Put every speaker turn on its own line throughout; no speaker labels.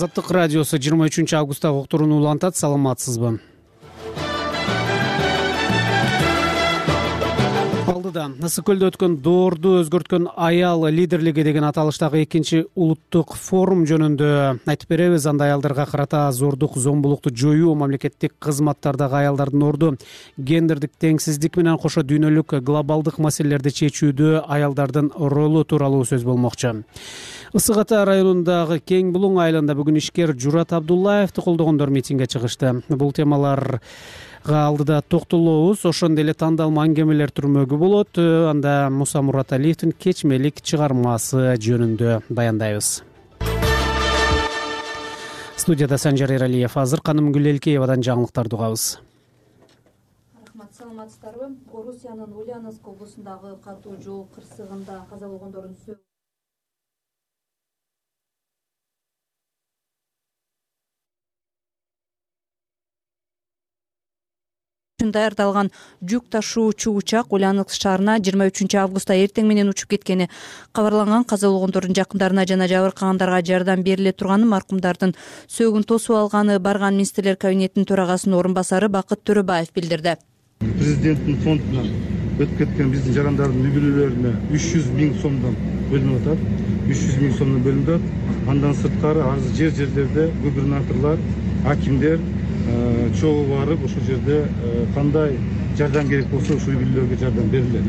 Азаттык радиосу 23 августтагы уктурууну улантат. Саламатсызбы? Алдыда Ысык көлдө өткөн доорду өзгөрткөн аял лидерлиги деген аталыштагы экинчи улуттук форум жөнүндө айтып беребиз. Анда аялдарга карата зордук, зомбулукту жоюу, мамлекеттик кызматтардагы аялдардын орду, гендердик теңсиздик менен кошо дүйнөлүк глобалдык маселелерди чечүүдө аялдардын ролу тууралуу сөз болмокчу. Ысык Ата районундагы Кең Булуң айылында бүгүн ишкер Журат Абдуллаевди колдогондор митингге чыгышты. Бул темаларга алдыда токтолобуз. Ошондой эле тандалма аңгемелер түрмөгү болот. Анда Муса Мураталиевдин кечмелик чыгармасы жөнүндө баяндайбыз. Студияда Санжар Эралиев азыр, Каным Гүлелкеевадан жаңылыктарды угабыз.
Рахмат, саламатсыздарбы? Орусиянын Ульяновск облусундагы катуу жол кырсыгында каза болгондордун даярдалган жүк ташуучу учак Ульяновск шаарына 23 августта эртең менен учуп кеткени кабарланган. Каза болгондордун жакындарына жана жабыркагандарга жардам бериле турганы, маркумдардын сөөгүн тосуп алганы барган министрлер кабинетинин төрагасынын орун басары Бакыт Төрөбаев билдирди.
Президенттин фондунан өтүп кеткен биздин жарандардын үй бүлөлөрүнө 300 000 сомдон бөлүнүп атат. 300 000 сомдон бөлүнүп атат. Андан сырткары арзы жерлерде губернаторлор, акимдер чогуу барып ошол жерде кандай жардам керек болсо ушул үй бүлөлөргө жардам берилет.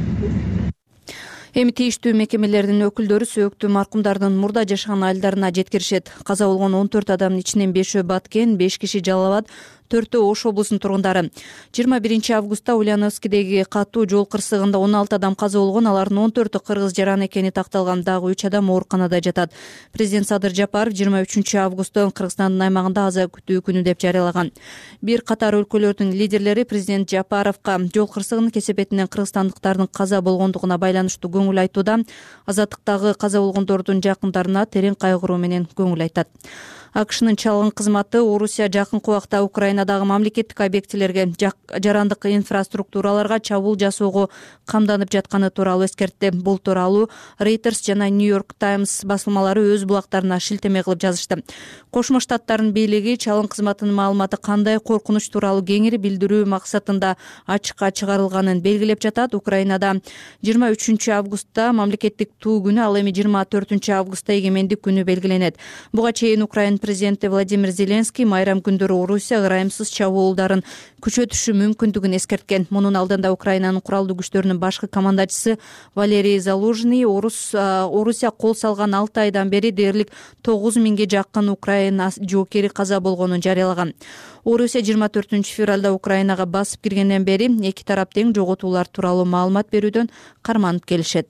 Эми тийиштүү мекемелердин өкүлдөрү сөөктүү маркумдардын мурда жашаган айылдарына жеткиришет. Каза болгон 14 адамдын ичинен 5-өө Баткен, 5 киши Жалал Абад, 4-өө Ош облусунун тургундары. 21 августта Ульяновскдеги катуу жол кырсыгында 16 адам каза болгон, алардын 14-ü кыргыз жаран экени такталган. Дагы 3 адам ооруканада жатат. Президент Садыр Жапаров 23 августта Кыргызстандын аймагында аза күтүү күнү деп жарыялаган. Бир катар өлкөлөрдүн лидерлери президент Жапаровго жол кырсыгынын кесепетинен кыргызстандыктардын каза болгондугуна байланыштуу көңүл айтууда. Азаттыктагы каза болгондордун жакындарына терең кайгыруу менен көңүл айтат. АКШнын чалгын кызматы Орусия жакынкы убакта Украинадагы мамлекеттик объектилерге, жарандык инфраструктураларга чабуул жасоого камданып жатканы тууралуу эскертти. Бул тууралуу Reuters жана New York Times басылмалары өз булактарына шилтеме кылып жазышты. Кошмо Штаттардын бийлиги чалгын кызматынын маалыматы кандай коркунуч тууралуу кеңири билдирүү максатында ачыкка чыгарылганын белгилеп жатат. Украинада 23 августта мамлекеттик туу күнү, ал эми 24 августта эгемендик күнү белгиленет. Буга чейин Украина президенти Владимир Зеленский майрам күндөрү Орусия ырайымсыз чабуулдарын күчөтүшү мүмкүндүгүн эскерткен. Мунун алдында Украинанын куралдуу күчтөрүнүн башкы командачысы Валерий Залужный Орусия кол салган 6 айдан бери дээрлик 9000ге жакын Украина жоокери каза болгонун жарыялаган. Орусия 24 февралда Украинага басып киргенден бери эки тарап тең жоготуулар тууралуу маалымат берүүдөн карманып келишет.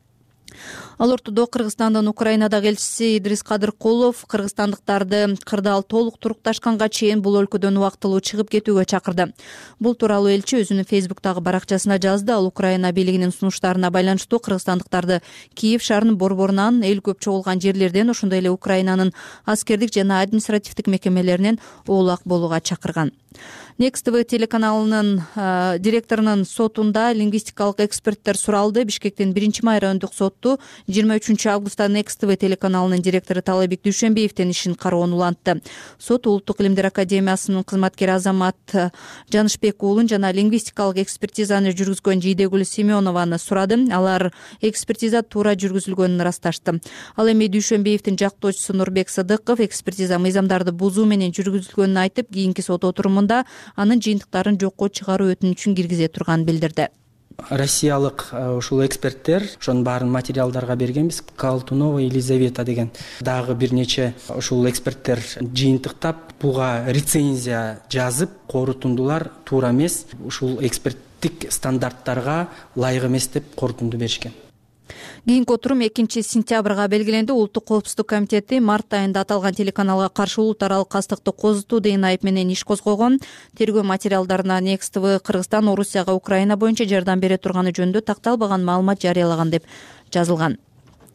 Ал ортодо Кыргызстандын Украинадагы элчиси Идрис Кадыркулов кыргызстандыктарды кырдаал толук турукташканга чейин бул өлкөдөн убактылуу чыгып кетүүгө чакырды. Бул тууралуу элчи өзүнүн Фейсбуктагы баракчасына жазды. Ал Украина бийлигинин сунуштарына байланыштуу кыргызстандыктарды Киев шаарынын борборунан, эл көп чогулган жерлерден, ошондой эле Украинанын аскердик жана административдик мекемелеринен оолак болууга чакырган. Next TV телеканалынын директорунун сотунда лингвистикалык эксперттер суралды. Бишкектин 1-май райондук соту 23 августта Next TV телеканалынын директору Талайбек Дүйшөнбиевдин ишин кароонун улантты. Сот Улуттук илимдер академиясынын кызматкери Азамат Жанышбек уулун жана лингвистикалык экспертизаны жүргүзгөн Жийдегүл Семенованы сурады. Алар экспертиза туура жүргүзүлгөнүн ырасташты. Ал эми Дүйшөнбиевдин жактоочусу Нурбек Сыдыков экспертиза мыйзамдарды бузуу менен жүргүзүлгөнүн айтып, кийинки сот отурумунда анын жыйынтыктарын жокко чыгаруу өтүнүчүн киргизе турганын билдирди.
Россиялык ушул эксперттер ошонун баарын материалдарга бергенбиз. Колтунова Елизавета деген дагы бир нече ушул эксперттер жыйынтыктап, буга рецензия жазып, корутундулар туура эмес, ушул эксперттик стандарттарга ылайык эмес деп корутунду беришкен.
Кийинки отурум 2-сентябрга белгиленди. Улуттук коопсуздук комитети март айында аталган телеканалга каршы улут аралык кастыкты козутуу деген айып менен иш козгогон. Тергөө материалдарына Next TV Кыргызстан Орусияга Украина боюнча жардам бере турганы жөнүндө такталбаган маалымат жарыялаган деп жазылган.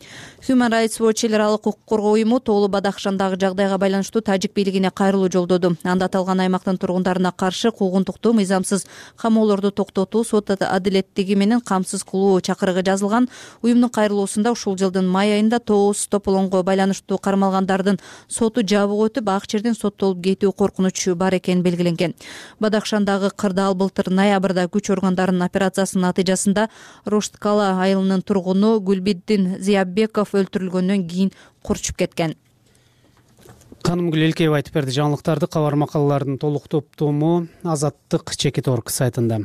Human Rights Watch эл аралык укук коргоо уюму Тоолу Бадахшандагы жагдайга байланыштуу тажик бийлигине кайрылуу жолдоду. Анда аталган аймактын тургундарына каршы куугунтукту, мыйзамсыз камоолорду токтотуу, сот адилеттиги менен камсыз кылуу чакырыгы жазылган. Уюмдун кайрылуусунда ушул жылдын май айында Тоос Тополонго байланыштуу кармалгандардын соту жабык өтүп, ак жерден соттолуп кетүү коркунучу бар экени белгиленген. Бадахшандагы кырдаал былтыр ноябрда күч органдарынын операциясынын натыйжасында Рошткала айылынын тургуну Гүлбиддин Зиябеков өлтүрүлгөндөн кийин курчуп кеткен.
Канымгүл Элкеева айтып берди. Жаңылыктарды кабар макалалардын толук топтому Азаттык Чекит.org сайтында.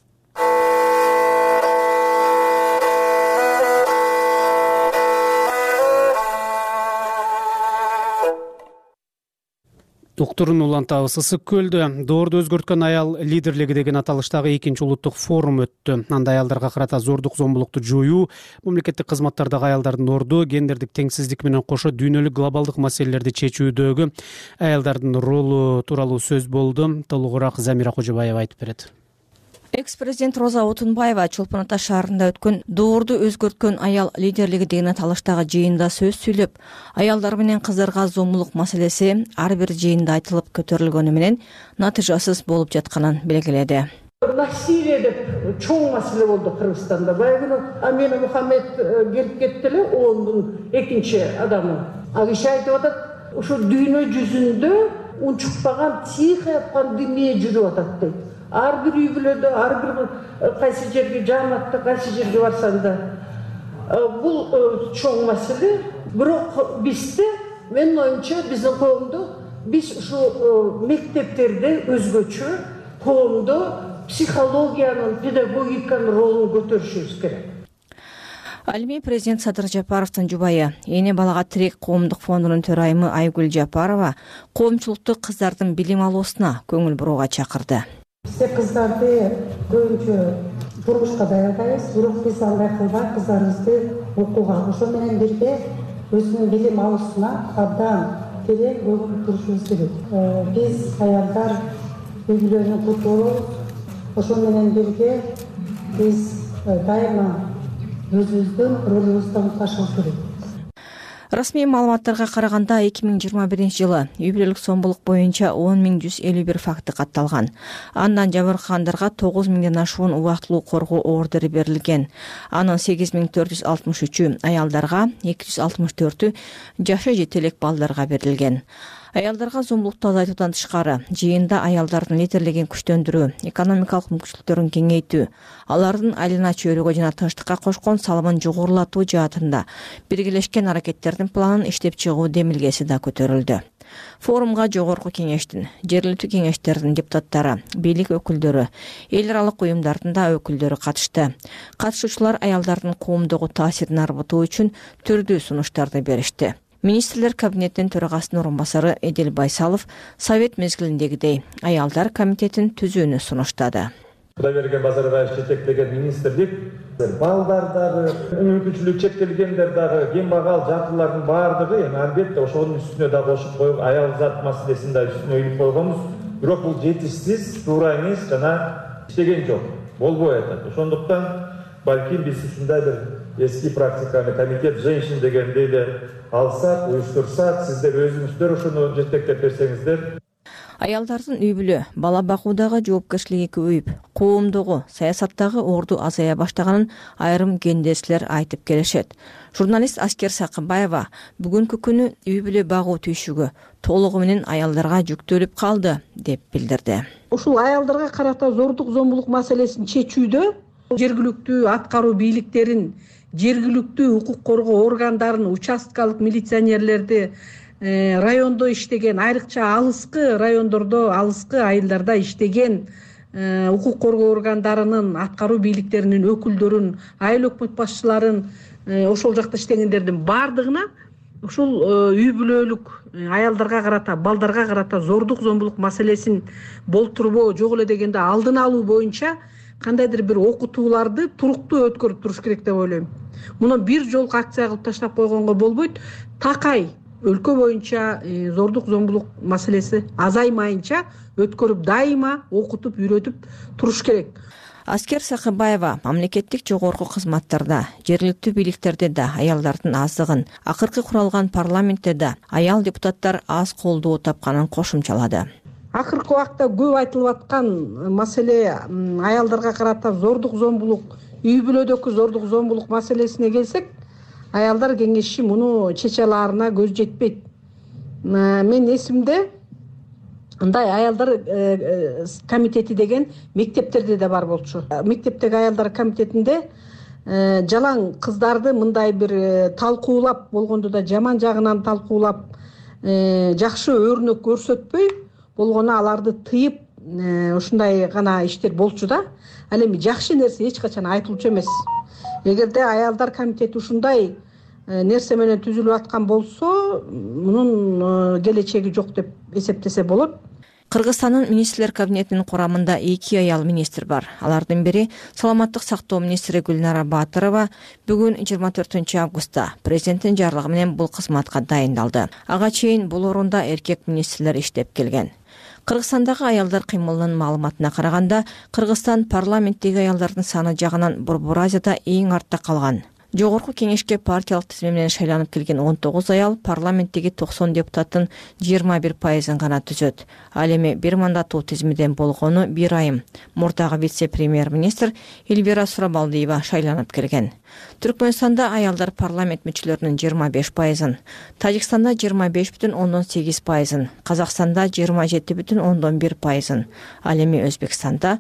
Доктурун улантабыз. Ысык көлдө доорду өзгөрткөн аял лидерлиги деген аталыштагы 2-улуттук форум өттү. Анда аялдарга карата зордук зомбулукту жоюу, мамлекеттик кызматтардагы аялдардын орду, гендердик теңсиздик менен кошо дүйнөлүк глобалдык маселелерди чечүүдөгү аялдардын ролу тууралуу сөз болду. Толугураак Замира Кожобаева айтып берет.
Экс-президент Роза Отунбаева Чолпон Ата шаарында өткөн доорду өзгөрткөн аял лидерлиги деген аталыштагы жыйында сөз сүйлөп, аялдар менен кыздарга зомбулук маселеси ар бир жыйында айтылып көтөрүлгөнү менен натыйжасыз болуп жатканын белгиледи.
Насилие деп чоң маселе болду Кыргызстанда. Баягы Амина Мухаммед келип кетти эле, ООНдун экинчи адамы. Ал киши айтып атат, ушу дүйнө жүзүндө унчукпаган тихая пандемия жүрүп атат дейт. Ар бир үй бүлөдө, ар бир кайсы жерге жамаатта, кайсы жерге барсаң да. Бул чоң маселе. Бирок бизде, менин оюмча, биздин коомдо биз ушу мектептерде өзгөчө коомдо психологиянын, педагогиканын ролун көтөрүшүбүз керек.
Алими президент Садыр Жапаровдун жубайы, Эне балага тирек коомдук фондунун төрайымы Айгүл Жапарова коомчулукту кыздардын билим алуусуна көңүл бурууга чакырды.
Биз кыздарды көбүнчө турмушка даярдайбыз, бирок биз андай кылбай кыздарыбызды окууга, ошол менен бирге өзүнүн билим алуусуна абдан терең көңүл бурушубуз керек. Биз аялдар үй бүлөнүн путу болобуз. Ошол менен бирге биз дайыма өзүбүздүн ролубузду унутпашыбыз керек.
Расмий маалыматтарга караганда 2021 жылы үй бүлөлүк зомбулук боюнча 10.151 факты катталган. Андан жабыркагандарга 9.000ден ашуун убактылуу коргоо ордери берилген. Анын 8.463 аялдарга, 264 жашы жете элек балдарга берилген. Аялдарга зомбулукту азайтуудан тышкары, жыйында аялдардын лидерлигин күчтөндүрүү, экономикалык мүмкүнчүлүктөрүн кеңейтүү, алардын айлана чөйрөгө жана тынчтыкка кошкон салымын жогорулатуу жаатында биргелешкен аракеттердин планын иштеп чыгуу демилгеси да көтөрүлдү. Форумга жогорку кеңештин, жергиликтүү кеңештердин депутаттары, бийлик өкүлдөрү, эл аралык уюмдардын да өкүлдөрү катышты. Катышуучулар аялдардын коомдогу таасирин арбытуу үчүн түрдүү сунуштарды беришти. Министрлер кабинетинин төрагасынын орун басары Эдил Байсалов совет мезгилиндегидей аялдар комитетин түзүүнү сунуштады.
Кудайберген Базарбаев жетектеген министрлик балдар дагы, мүмкүнчүлүгү чектелгендер дагы, кембагал жактылардын баардыгы албетте ошонун үстүнө да кошуп коюп, аял зат маселесин да үстүнө илип койгонбуз. Бирок бул жетишсиз, туура эмес жана иштеген жок, болбой атат. Ошондуктан балким биз ушундай бир эски практиканы комитет женщин дегенде эле алсак, уюштурсак, сиздер өзүңүздөр ошону жетектеп берсеңиздер.
Аялдардын үй бүлө, бала бакуудагы жоопкерчилиги көбөйүп, коомдогу, саясаттагы орду азая баштаганын айрым кендешлер айтып келишет. Журналист Аскер Сакыбаева бүгүнкү күнү үй бүлө багуу түйшүгү толугу менен аялдарга жүктөлүп калды деп билдирди.
Ушул аялдарга карата зордук зомбулук маселесин чечүүдө жергиликтүү аткаруу бийликтерин, жергиликтүү укук коргоо органдарын, участкалык милиционерлерди, райондо иштеген, айрыкча алыскы райондордо, алыскы айылдарда иштеген укук коргоо органдарынын, аткаруу бийликтеринин өкүлдөрүн, айыл өкмөт башчыларын, ошол жакта иштегендердин баардыгына ушул үй бүлөлүк аялдарга карата, балдарга карата зордук зомбулук маселесин болтурбоо, жок эле дегенде алдын алуу боюнча кандайдыр бир окутууларды туруктуу өткөрүп туруш керек деп ойлойм. Муну бир жолку акция кылып таштап койгонго болбойт. Такай өлкө боюнча зордук зомбулук маселеси азаймайынча өткөрүп, дайыма окутуп, үйрөтүп туруш керек.
Аскер Сакыбаева мамлекеттик жогорку кызматтарда, жергиликтүү бийликтерде да аялдардын аздыгын, акыркы куралган парламентте да аял депутаттар аз колдоо тапканын кошумчалады.
Акыркы убакта көп айтылып аткан маселе аялдарга карата зордук зомбулук, үй бүлөдөгү зордук зомбулук маселесине келсек, аялдар кеңеши муну чече алаарына көз жетпейт. Мен эсимде андай аялдар комитети деген мектептерде да бар болчу. Мектептеги аялдар комитетинде жалаң кыздарды мындай бир талкуулап болгондо да жаман жагынан талкуулап, жакшы өрнөк көрсөтпөй болгону аларды тыйып, ушундай гана иштер болчу да. Ал эми жакшы нерсе эч качан айтылчу эмес. Эгерде аялдар комитети ушундай нерсе менен түзүлүп аткан болсо, мунун келечеги жок деп эсептесе болот.
Кыргызстандын министрлер кабинетинин курамында 2 аял министр бар. Алардын бири саламаттык сактоо министри Гүлнара Батырова бүгүн 24 августта президенттин жарлыгы менен бул кызматка дайындалды. Ага чейин бул орунда эркек министрлер иштеп келген. Кыргызстандагы аялдар кыймылынын маалыматына караганда, Кыргызстан парламенттеги аялдардын саны жагынан Борбор Азияда эң артта калган. Жогорку кеңешке партиялык тизме менен шайланып келген 19 аял парламенттеги 90 депутаттын 21%-ын гана түзөт. Ал эми бир мандаттуу тизмеден болгону 1 айым. Мурдагы вице-премьер-министр Эльвира Сурабалдиева шайланып келген. Түркмөнстанда аялдар парламент мүчөлөрүнүн 25%-ын, Тажикстанда 25,8%-ын, Казакстанда 27,1%-ын, ал эми Өзбекстанда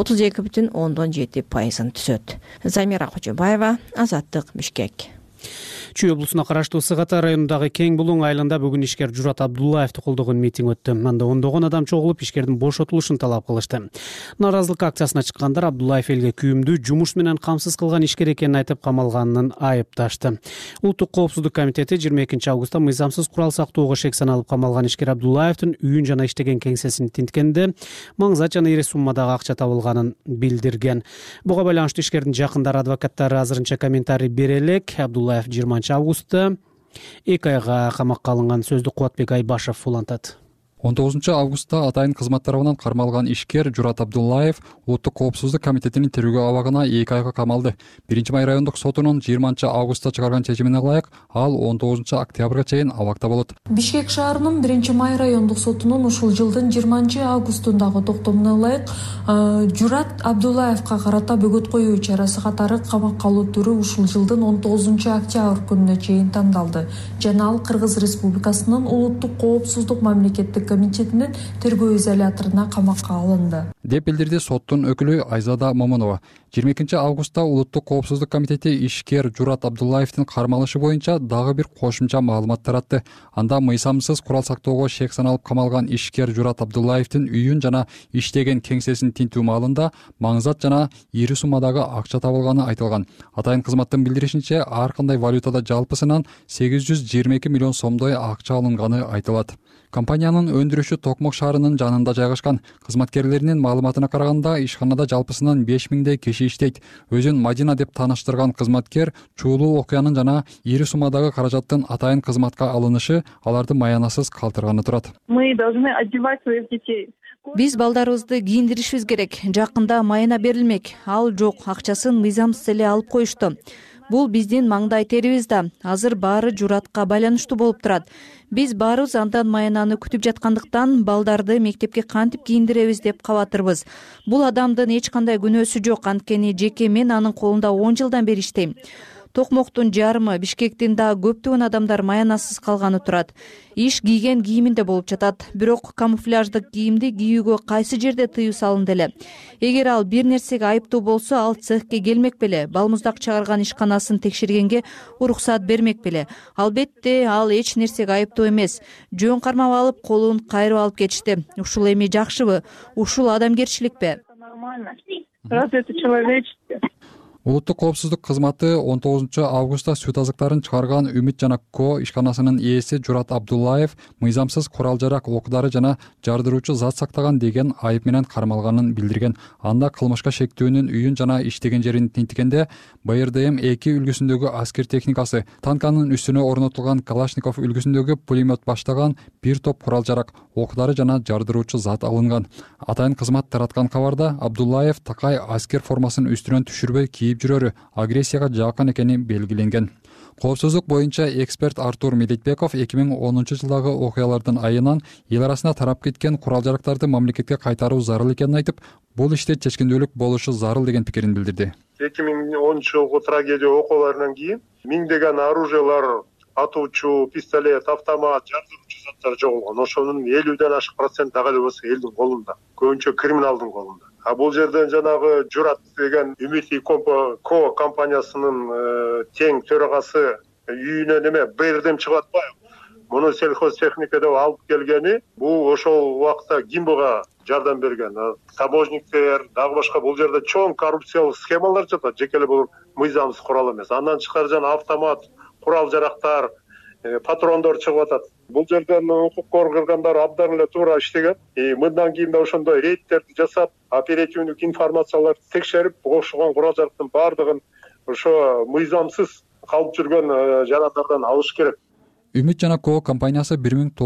32,7%-ын түзөт. Замира Кожобаева, Азаттык, Бишкек.
Чүй облусуна караштуу Сыгата районундагы Кең Булуң айылында бүгүн ишкер Журат Абдуллаевди колдогон митинг өттү. Анда ондогон адам чогулуп ишкердин бошотулушун талап кылышты. Наразылык акциясына чыккандар Абдуллаев элге күйүмдүү жумуш менен камсыз кылган ишкер экенин айтып камалганын айыпташты. Улуттук коопсуздук комитети 22 августта мыйзамсыз курал сактоого шек саналып камалган ишкер Абдуллаевдин үйүн жана иштеген кеңсесин тинткенде маңзат жана ири суммадагы акча табылганын билдирген. Буга байланыштуу ишкердин жакындары, адвокаттары азырынча комментарий бере элек. Абдуллаев 20 августта 2 айга камакка алынган. Сөздү Кубатбек Айбашев улантат.
19 августта атайын кызмат тарабынан кармалган ишкер Журат Абдуллаев Улуттук коопсуздук комитетинин тергөө абагына 2 айга камалды. 1-Май райондук сотунун 20 августта чыгарган чечимине ылайык ал 19 октябрга чейин абакта болот.
Бишкек шаарынын 1-Май райондук сотунун ушул жылдын 20 августундагы токтомуна ылайык Журат Абдуллаевга карата бөгөт коюу чарасы катары камакка алуу түрү ушул жылдын 19 октябрь күнүнө чейин тандалды. Жана ал Кыргыз Республикасынын Улуттук коопсуздук мамлекеттик комитетинин тергөө изоляторуна камакка алынды
деп билдирди соттун өкүлү Айзада Момонова. 22 августта Улуттук коопсуздук комитети ишкер Журат Абдуллаевдин кармалышы боюнча дагы бир кошумча маалымат таратты. Анда мыйзамсыз курал сактоого шек саналып камалган ишкер Журат Абдуллаевдин үйүн жана иштеген кеңсесин тинтүү маалында маңзат жана ири суммадагы акча табылганы айтылган. Атайын кызматтын билдиришинче, ар кандай валютада жалпысынан 822 миллион сомдой акча алынганы айтылат. Компаниянын өндүрүшү Токмок шаарынын жанында жайгашкан. Кызматкерлеринин маалыматына караганда, ишканада жалпысынан 5000 киши иштейт. Өзүн Мадина деп тааныштырган кызматкер чуулуу окуянын жана ири суммадагы каражаттын атайын кызматка алынышы аларды маянасыз калтырганы турат.
Мы должны одевать своих детей.
Биз балдарыбызды кийиндиришибиз керек. Жакында майына берилмек. Ал жок, акчасын мыйзамсыз эле алып коюшту. Бул биздин маңдай терибиз да. Азыр баары Журатка байланыштуу болуп турат. Биз баарыбыз андан маянаны күтүп жаткандыктан балдарды мектепке кантип кийиндиребиз деп кабатырбыз. Бул адамдын эч кандай күнөөсү жок, анткени жеке мен анын колунда 10 жылдан бери иштейм. Токмоктун жарымы, Бишкектин да көптөгөн адамдар маянасыз калганы турат. Иш кийген кийиминде болуп жатат. Бирок камуфляждык кийимди кийүүгө кайсы жерде тыюу салынды эле? Эгер ал бир нерсеге айыптуу болсо, ал цехке келмек беле? Балмуздак чыгарган ишканасын текшергенге уруксат бермек беле? Албетте, ал эч нерсеге айыптуу эмес. Жөн кармап алып, колун кайрып алып кетишти. Ушул эми жакшыбы? Ушул адамгерчиликпи?
Разве это человечество?
Улуттук коопсуздук кызматы 19 августта сүт азыктарын чыгарган Үмүт жана Ко ишканасынын ээси Журат Абдуллаев мыйзамсыз курал жарак окуттары жана жардыруучу зат сактаган деген айып менен кармалганын билдирген. Анда кылмышка шектөөнүн үйүн жана иштеген жерин тинтигенде БРДМ-2 үлгүсүндөгү аскер техникасы, танканын үстүнө орнотулган Калашников үлгүсүндөгү пулемет баштаган бир топ курал жарак окуттары жана жардыруучу зат алынган. Атайын кызмат тараткан кабарда Абдуллаев такай аскер формасын үстүнөн түшүрбөй кийип жүрөрү агрессияга жакын экени белгиленген. Коопсуздук боюнча эксперт Артур Медетбеков 2010 жылдагы окуялардын айынан эл арасына тарап кеткен курал жарактарды мамлекетке кайтаруу зарыл экенин айтып, бул иште чечкиндүүлүк болушу зарыл деген пикирин билдирди.
2010 жылкы трагедия окуяларынан кийин миңдеген оружиялар, атуучу, пистолет, автомат, жардыруучу заттар жоголгон. Ошонун 50ден ашык процент дагы эле болсо элдин колунда, көбүнчө криминалдын колунда. А бул жерден жанагы Журат деген Үмүт Ко компаниясынын тең төрагасы үйүнө неме БРДМ чыгып атпайбы? Муну сельхозтехника деп алып келгени, бул ошол убакта Гимбуга жардам берген. Таможниктер, дагы башка бул жерде чоң коррупциялык схемалар жатат, жеке эле бул мыйзамсыз курал эмес. Андан тышкары жана автомат, курал жарактар, патрондор чыгып атат. Бул жерден укук коргоогундар абдан эле туура иштеген. Мындан кийин да ошондой рейдтерди жасап, оперативдик информацияларды текшерип, окшогон курал жарактын баардыгын ошо мыйзамсыз калып жүргөн жарандардан алыш керек.
Үмүт жана Ко компаниясы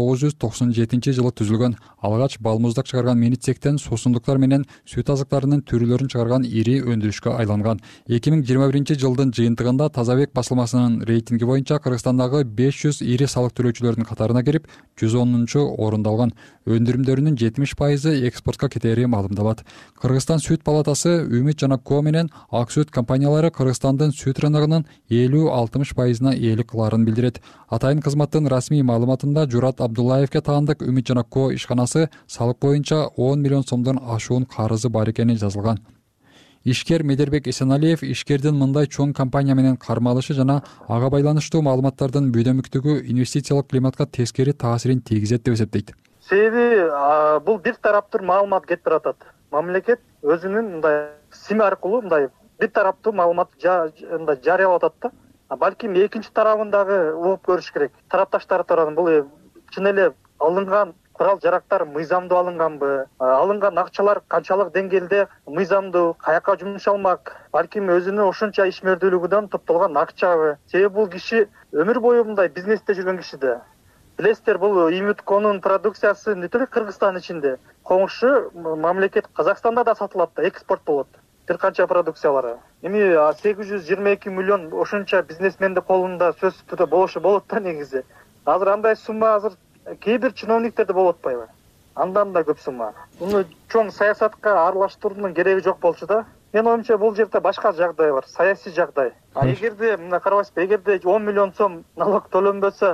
1997 жылы түзүлгөн. Алгач балмуздак чыгарган менитсектен суусундуктар менен сүт азыктарынын түрүлөрүн чыгарган ири өндүрүшкө айланган. 2021 жылдын жыйынтыгында Тазабек басылмасынын рейтинги боюнча Кыргызстандагы 500 ири салык төлөөчүлөрдүн катарына кирип, 110-орунду алган. Өндүрүмдөрүнүн 70% экспортко кетери маалымдалат. Кыргызстан сүт палатасы Үмүт жана Ко менен ак сүт компаниялары Кыргызстандын сүт рыногунун 50-60%-на ээлик кыларын билдирет. Атайын кызматтын расмий маалыматында Журат Абдуллаевке таандык Үмүт жана Ко ишканасы салык боюнча 10 миллион сомдон ашуун карызы бар экени жазылган. Ишкер Медербек Эсеналиев ишкердин мындай чоң компания менен кармалышы жана ага байланыштуу маалыматтардын бүйдөмүктүгү инвестициялык климатка тескери таасирин тийгизет деп эсептейт.
Себеби бул бир тараптуу маалымат кетип баратат. Мамлекет өзүнүн мындай СИМ аркылуу мындай бир тараптуу маалымат жарыялап атат да. Балким экинчи тарабын дагы угуп көрүш керек. Тарапташтар тарабынан бул чын эле алынган курал жарактар мыйзамдуу алынганбы, алынган акчалар канчалык деңгээлде мыйзамдуу, каяка жумшалмак, балким өзүнүн ошонча ишмердүүлүгүнөн топтолгон акчабы. Себеби бул киши өмүр бою мындай бизнесте жүргөн киши да. Билесиздер, бул Үмүт Конун продукциясы не только Кыргызстан ичинде, коңшу мамлекет Казакстанда да сатылат да, экспорт болот. Бир канча продукциялары. Эми 822 миллион ошонча бизнесмендин колунда сөзсүз түрдө болушу болот да негизи. Азыр андай сумма азыр кээ бир чиновниктерде болуп атпайбы? Андан да көп сумма. Муну чоң саясатка аралаштыруунун кереги жок болчу да. Мен оюмча бул жерде башка жагдай бар, саясий жагдай. Эгерде мына карабайсызбы, эгерде 10 миллион сом налог төлөнбөсө,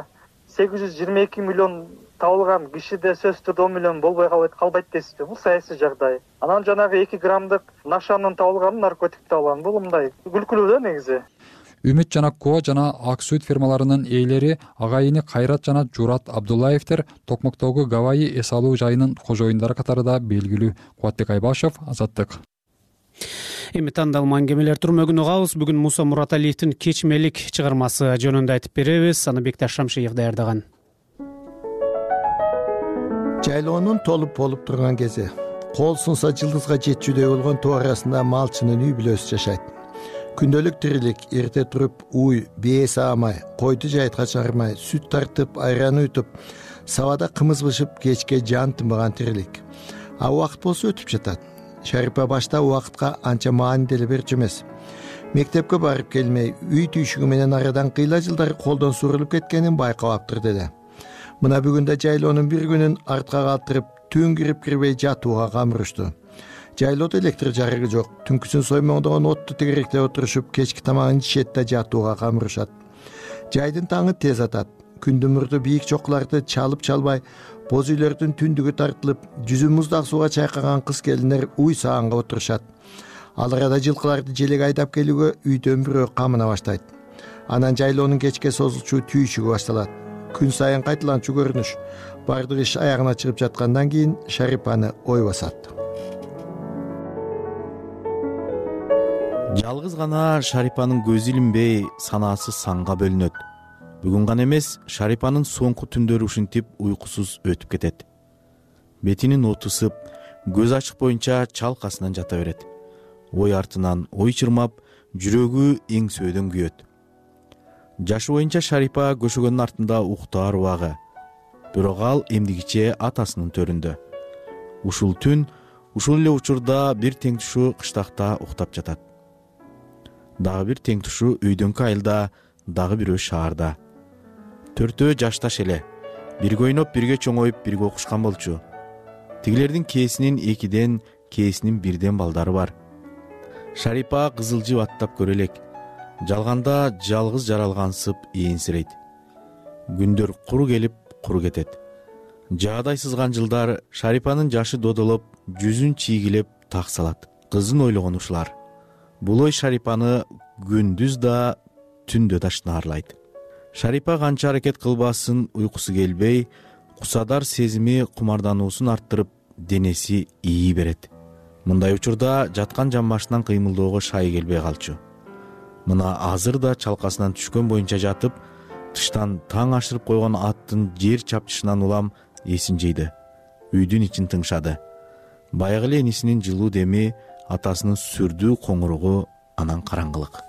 822 миллион табылган кишиде сөзсүз түрдө 10 миллион болбой калбайт дейсизби? Бул саясий жагдай. Анан жанагы 2 граммдык нашанын табылганы, наркотик табылганы, бул мындай күлкүлүү да негизи.
Үмүт жана Ко жана ак сүт фермаларынын ээлери агайыны Кайрат жана Журат Абдуллаевтер Токмоктогу Гавайи эс алуу жайынын кожоюндары катарында белгилүү. Кубатбек Айбашев, Азаттык.
Эми тандалма аңгемелер турмөгүн угабыз. Бүгүн Муса Мураталиевдин Кечмелик чыгармасы жөнүндө айтып беребиз. Аны Бекташ Шамшиев даярдаган.
Жайлоонун толуп болуп турган кези, кол сунса жылдызга жетчүдөй болгон тоо арасында малчынын үй бүлөсү жашайт. Күндөлүк тирилик эрте туруп уй, бие саамай, койду жайтка чыгармай, сүт тартып, айран уйтуп, сабада кымыз бышып, кечке жан тынбаган тирилик. А убакыт болсо өтүп жатат. Шарипа башта убакытка анча маани деле берчү эмес. Мектепке барып келмей, үй түйшүгү менен арадан кыйла жылдары колдон сурулуп кеткенин байкабаптыр деле. Мына бүгүндө жайлоонун бир күнүн артка калтырып, түн кирип кирбей жатууга камырышту. Жайлоодо электр жарыгы жок. Түнкүсүн соймоңдогон отту тегеректеп отурушуп, кечки тамагын ичет да жатууга камырышат. Жайдын таңы тез атат. Күндүн мурду бийик чокуларды чалып-чалбай, боз үйлөрдүн түндүгү тартылып, жүзү муздак сууга чайкаган кыз келиндер уй саанга отурушат. Ал арада жылкыларды желек айдап келүүгө үйдөн бирөө камына баштайт. Анан жайлоонун кечке созулчу түйшүгү башталат. Күн сайын кайталанчу көрүнүш. Бардык иш аягына чыгып жаткандан кийин Шарипаны ой басат.
жалгыз гана Шарипанын көзү илинбей санаасы санга бөлүнөт. Бүгүн гана эмес, Шарипанын соңку түндөрү ушинтип уйкусуз өтүп кетет. Бетинин оту ысып, көз ачык боюнча чалкасынан жата берет. Ой артынан ой чырмап, жүрөгү эңсөөдөн күйөт. Жашы боюнча Шарипа көшөгөнүн артында уктаар убагы. Бирок ал эмдигиче атасынын төрүндө. Ушул түн, ушул эле учурда бир теңтүшү кыштакта уктап жатат. Дагы бир теңтүшү өйдөңкү айылда, дагы бирөө шаарда. Төртөө жашташ эле. Бирге ойноп, бирге чоңоюп, бирге окушкан болчу. Тигилердин кээсинин 2ден, кээсинин 1ден балдары бар. Шарипа кызылжып аттап көрө элек. Жалганда жалгыз жаралгансып ээнсирейт. Күндөр куру келип, куру кетет. Жаадай сызган жылдар Шарипанын жашы додолоп, жүзүн чийгилеп так салат. Кызын ойлогон ушулар. Бул ой Шарипаны күндүз да, түндө да шынаарлайт. Шарипа канча аракет кылбасын уйкусу келбей, кусадар сезими кумардануусун арттырып, денеси ии берет. Мындай учурда жаткан жамбашынан кыймылдоого шай келбей калчу. Мына азыр да чалкасынан түшкөн боюнча жатып, тыштан таң ашырып койгон аттын жер чапчышынан улам эсин жыйды. Үйдүн ичин тыңшады. Баягы эле энисинин жылуу деми, атасынын сүрдүү коңуругу, анан караңгылык.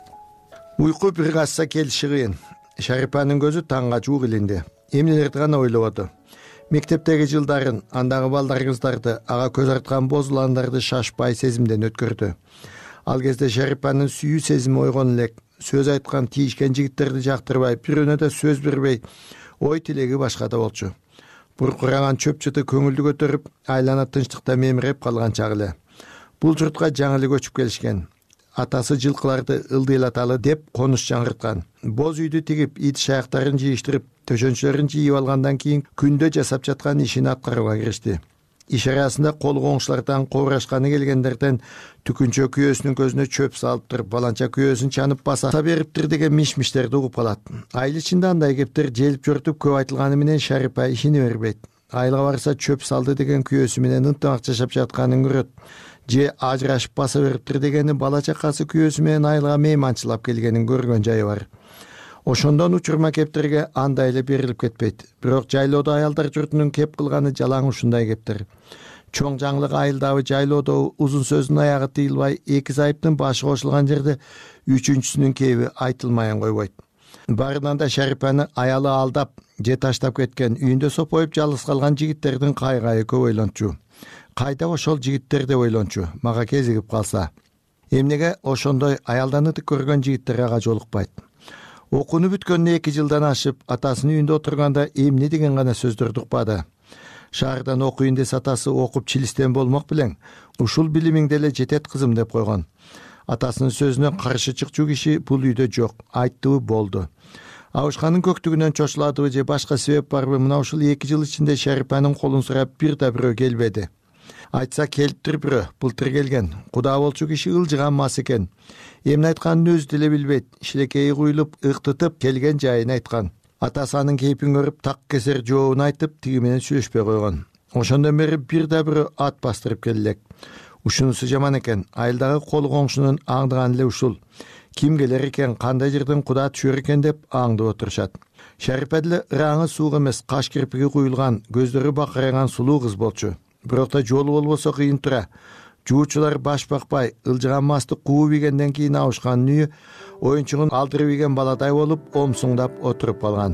Уйку бир качса келиши кыйын. Шарипанын көзү таңга жуук илинди. Эмнелерди гана ойлободу. Мектептеги жылдарын, андагы балдар кыздарды, ага көз арткан боз уландарды шашпай сезимден өткөрдү. Ал кезде Шарипанын сүйүү сезими ойгон элек, сөз айткан, тийишкен жигиттерди жактырбай, бирөөнө да сөз бербей, ой тилеги башкада болчу. Буркураган чөп чыты көңүлдү көтөрүп, айлана тынчтыкта мемиреп калган чак эле. Бул журтка жаңы эле көчүп келишкен. Атасы жылкыларды ылдыйлаталы деп конуш жаңырткан. Боз үйдү тигип, ит шаяктарын жыйыштырып, төшөнчөлөрүн жыйып алгандан кийин күндө жасап жаткан ишин аткарууга киришти. Иш арасында кол коңшулардан коорашканы келгендерден түкүнчө күйөөсүнүн көзүнө чөп салып туруп, баланча күйөөсүн чанып баса бериптир деген миш-миштерди угуп калат. Айыл ичинде андай кептер желип жортуп көп айтылганы менен Шарипа ишине бербейт. Айылга барса чөп салды деген күйөөсү менен ынтымак жашап жатканын көрөт. Же ажырашып баса бериптир дегени бала чакасы күйөөсү менен айылга мейманчылап келгенин көргөн жайы бар. Ошондон учурма кептерге андай эле берилип кетпейт. Бирок жайлоодо аялдар журтунун кеп кылганы жалаң ушундай кептер. Чоң жаңлык айылдагы жайлоодо узун сөздүн аягы тыйылбай, эки зайыптын башы кошулган жерде үчүнчүсүнүн кеби айтылмайын койбойт. Барынан да Шарипаны аялы алдап, же таштап кеткен, үйүндө сопоюп жалгыз калган жигиттердин кайгайы көп ойлончу. Кайда ошол жигиттер деп ойлончу, мага кезигип калса. Эмнеге ошондой аялданытып көргөн жигиттер ага жолукпайт. Окууну бүткөнүнө 2 жылдан ашып, атасынын үйүндө отурганда эмне деген гана сөздөрдү укпады. Шаардан окуйун десе атасы окуп чилистен болмок белең. Ушул билимиңде эле жетет кызым деп койгон. Атасынын сөзүнө каршы чыкчу киши бул үйдө жок. Айттыбы болду. Абышканын көктүгүнөн чочуладыбы же башка себеп барбы, мына ушул 2 жыл ичинде Шарипанын колун сурап бир да бирөө келбеди. Айтса келиптир бирөө, былтыр келген. Куда болчу киши ылжыган мас экен. Эмне айтканын өзү деле билбейт. Шилекейи куюлуп, ыктытып келген жайын айткан. Атасы анын кейпин көрүп, так кесер жообун айтып, тиги менен сүйлөшпөй койгон. Ошондон бери бир да бирөө ат бастырып келелек. Ушунусу жаман экен. Айылдагы кол коңшунун аңдыганы эле ушул. Ким келер экен, кандай жерден куда түшөр экен деп аңдып отурушат. Шарипа деле ыраңы суук эмес, каш кирпиги куюлган, көздөрү бакырайган сулуу кыз болчу. Бирок да жолу болбосо кыйын тура. Жуучулар баш бакпай, ылжыган масты кууп ийгенден кийин Абышканын үйү оюнчугун алдырып ийген баладай болуп, омсуңдап отуруп калган.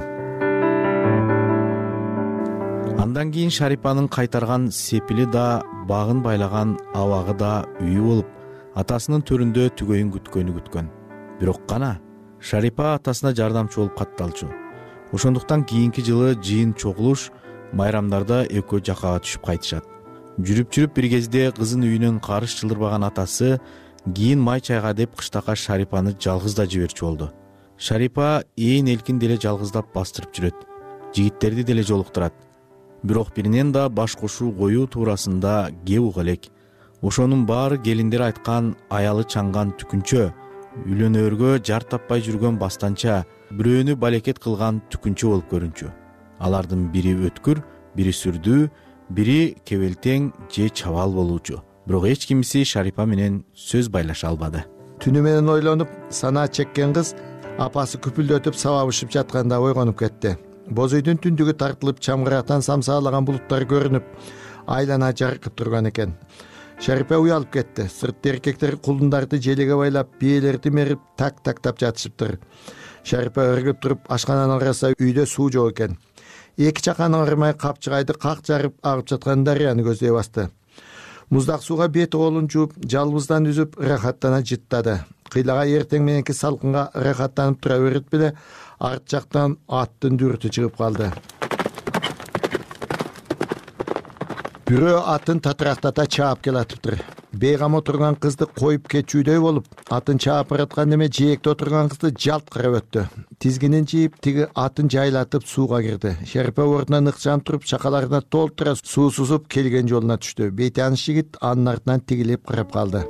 Андан кийин Шарипанын кайтарган сепили да, багын байлаган абагы да үйү болуп, атасынын төрүндө түгөйүн күткөн. Бирок кана Шарипа атасына жардамчы болуп катталчу. Ошондуктан кийинки жылы жыйын чогулуш, майрамдарда экөө жакага түшүп кайтышат. Жүрүп бир кезде кызын үйүнөн карыш чылдырбаган атасы кийин май чайга деп кыштакка Шарипаны жалгыз да жиберчү болду. Шарипа ээн элкин деле жалгыздап бастырып жүрөт. Жигиттерди деле жолуктурат. Бирок биринен да баш кошуу коюу туурасында кеп уга элек. Ошонун баары келиндер айткан аялы чаңган түкүнчө, үйлөнөөргө жар таппай жүргөн бастанча, бирөөнү балекет кылган түкүнчө болуп көрүнчү. Алардын бири өткүр, бири сүрдүү, бири кебелтең же чабал болуучу. Бирок эч кимиси Шарипа менен сөз байлаша албады.
Түнү менен ойлонуп санаа чеккен кыз апасы күпүлдөтүп сабабышып жатканда ойгонуп кетти. Боз үйдүн түндүгү тартылып, чамгырактан самсаалаган булуттар көрүнүп, айлана жаркып турган экен. Шарипа уялып кетти. Сыртта эркектер кулундарды желеге байлап, бээлерди мерип так тактап жатышыптыр. Шарипа ыргып туруп ашкананы караса, үйдө суу жок экен. Эки чаканы ырмай капчыгайды как жарып агып жаткан дарыяны көздөй басты. Муздак сууга бет колун жууп, жалбыздан үзүп, ырахаттана жыттады. Кыйлага эртең мененки салкынга ырахаттанып тура берет беле, арт жактан аттын дүртү чыгып калды. Бирөө атын татырактата чаап келатыптыр. Бейгам отурган кызды коюп кетчүдөй болуп, атын чаап бараткан неме жээкте отурган кызды жалт карап өттү. Тизгинин жийип, тиги атын жайлатып сууга кирди. Шарипа ордунан ыкчам туруп, чакаларына толтура суу сузуп келген жолуна түштү. Бейтаныш жигит анын артынан тигилип карап калды.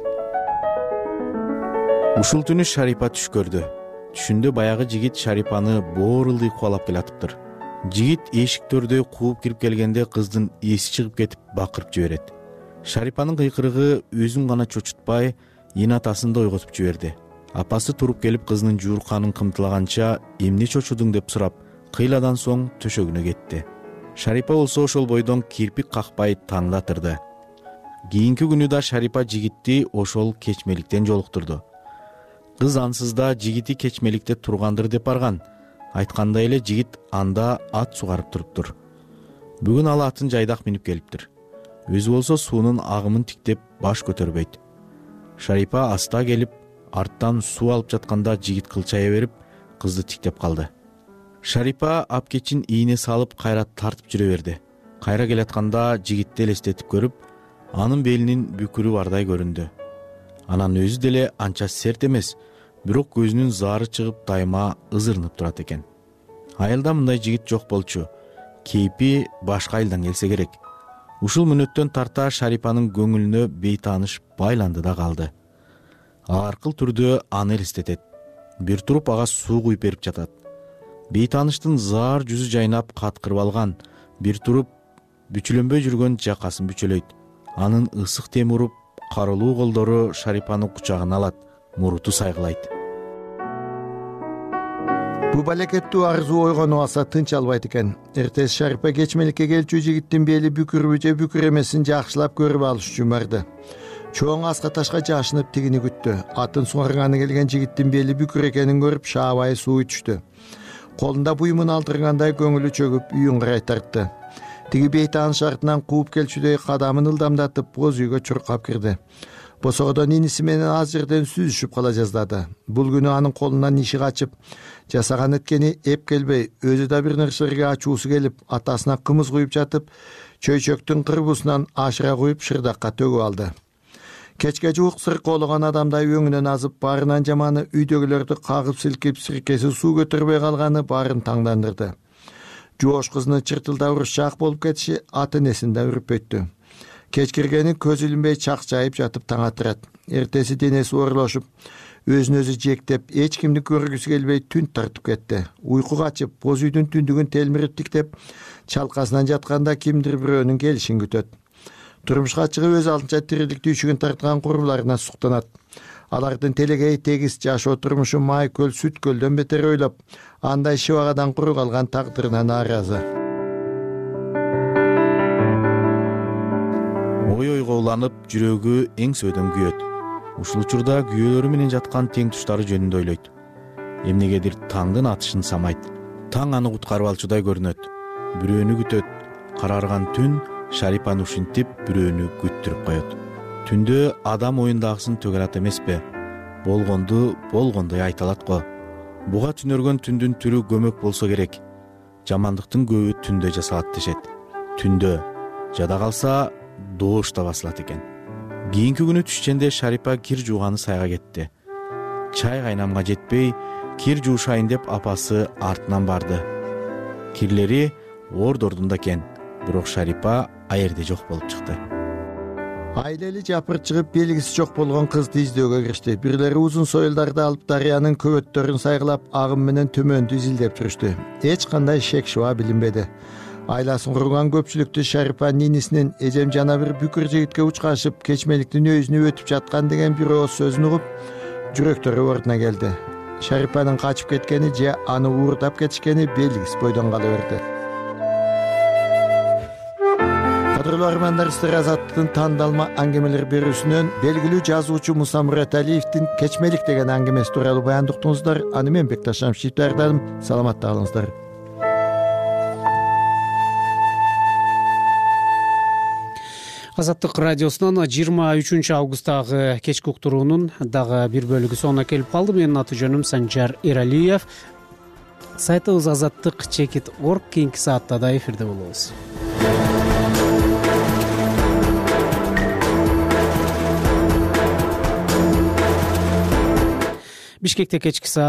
Ушул түнү Шарипа түш көрдү. Түшүндө баягы жигит Шарипаны боорулдуй кубалап келатыптыр. Жигит эшиктердей кууп кирип келгенде кыздын эси чыгып кетип бакырып жиберет. Шарипанын кыйкырыгы өзүн гана чочутпай, эн атасын да ойготуп жиберди. Апасы туруп келип кызынын жуурканын кымтылаганча эмне чочудуң деп сурап, кыйладан соң төшөгүнө кетти. Шарипа болсо ошол бойдон кирпик какпай таңдатырды. Кийинки күнү да Шарипа жигитти ошол кечмеликтен жолуктурду. Кыз ансыз да жигити кечмеликте тургандыр деп барган. Айткандай эле жигит анда ат сугарып туруптур. Бүгүн ал атын жайдак минип келиптир. Өзү болсо суунун агымын тиктеп баш көтөрбөйт. Шарипа аста келип, арттан суу алып жатканда жигит кылчая берип, кызды тиктеп калды. Шарипа апкечин ийине салып кайра тартып жүрө берди. Кайра келатканда жигитти элестетип көрүп, анын белинин бүкүрү бардай көрүндү. Анан өзү деле анча серт эмес, бирок көзүнүн заары чыгып дайыма ызырынып турат экен. Айылда мындай жигит жок болчу. Кейпи башка айылдан келсе керек. Ушул мүнөттөн тарта Шарипанын көңүлүнө бейтааныш байланды да калды. Аркыл түрдө аны элестетет. Бир туруп ага суу куюп берип жатат. Бейтааныштын заар жүзү жайнап каткырып алган, бир туруп бүчүлөнбөй жүргөн жакасын бүчөлөйт. Анын ысык темируп, карылуу колдору Шарипаны кучагына алат, муруту сайгылайт.
Бу балекеттүү арзуу ойгонуп алса тынч албайт экен. Эртеси Шарипа кечмеликке келчү жигиттин бели бүкүрбү же бүкүр эмесин жакшылап көрүп алыш үчүн барды. Чоң аска ташка жашынып тигини күттү. Атын сугарганы келген жигиттин бели бүкүр экенин көрүп шаабай суу ичти. Колунда буюмун алдыргандай көңүлү чөгүп үйүн карай тартты. Тиги бейтааныш артынан кууп келчүдөй кадамын ылдамдатып боз үйгө чуркап кирди. Босогодон иниси менен аз жерден сүзүшүп кала жаздады. Бул күнү анын колунан иши качып, жасаган эткени эп келбей, өзү да бир нерселерге ачуусу келип, атасына кымыз куюп жатып, чөйчөктүн кырбусунан ашыра куюп шырдакка төгүп алды. Кечке жуук сыркоологон адамдай өңүнөн азып, баарынан жаманы үйдөгүлөрдү кагып силкип, сиркеси суу көтөрбөй калганы баарын таңдандырды. Жоош кызынын чыртылдап урушчаак болуп кетиши атын эсинде үрпөйттү. Кеч киргени көз илинбей чакчайып жатып таң атырат. Эртеси денеси оорлошуп, өзүн өзү жектеп, эч кимди көргүсү келбей түн тартып кетти. Уйку качып, боз үйдүн түндүгүн телмирип тиктеп, чалкасынан жатканда кимдир бирөөнүн келишин күтөт. Турмушка чыгып өз алдынча тирилик түйшүгүн тарткан куруларына суктанат. Алардын телегей тегиз жашоо турмушу май көл, сүт көлдөн бетер ойлоп, андай шыбагадан куру калган тагдырына нааразы.
Ой-ойго уланып, жүрөгү эң сөйдөн күйөт. Ушул учурда күйөөлөрү менен жаткан тең туштары жөнүндө ойлойт. Эмнегедир таңдын атышын самайт. Таң аны куткарып алчудай көрүнөт. Бирөөнү күтөт. Карарган түн Шарипаны ушинтип бирөөнү күттүрүп коет. Түндө адам оюндагысын төгөрат эмеспи? Болгонду болгондой айта алат го. Буга түнөргөн түндүн түрү көмөк болсо керек. Жамандыктын көбү түндө жасалат дешет. Түндө жада калса доош да басылат экен. Кийинки күнү түшченде Шарипа кир жууганы сайга кетти. Чай кайнамга жетпей, кир жуушайын деп апасы артынан барды. Кирлери ордордунда экен, бирок Шарипа аерде жок болуп чыкты.
Айлели жапыр чыгып, белгиси жок болгон кызды издөөгө киришти. Бирлери узун союлдарды алып дарыянын көбөттөрүн сайгылап, агым менен төмөндү изилдеп жүрүштү. Эч кандай шек шуба билинбеди. Айласын курган көпчүлүктү Шарипа нинисинин эжем жана бир бүкүр жигитке учкашып, кечмеликтин өзүнө өтүп жаткан деген бир ооз сөзүн угуп, жүрөктөрү ордуна келди. Шарипанын качып кеткени же аны уурдап кетишкени белгисиз бойдон кала берди. Кадырлуу армандар, сиздер Азаттыктын тандалма аңгемелер берүүсүнөн белгилүү жазуучу Муса Мураталиевдин Кечмелик деген аңгемеси тууралуу баяндап уктуңуздар. Аны мен Бекташ Шамшиев даярдадым. Саламатта калыңыздар.
Азаттык радиосунан 23 августтагы кечки уктуруунун дагы бир бөлүгү соңуна келип калды. Менин аты жөнүм Санжар Эралиев. Сайтыбыз azаттык.org. Кийинки саатта да эфирде болобуз. Бишкекте кечки саат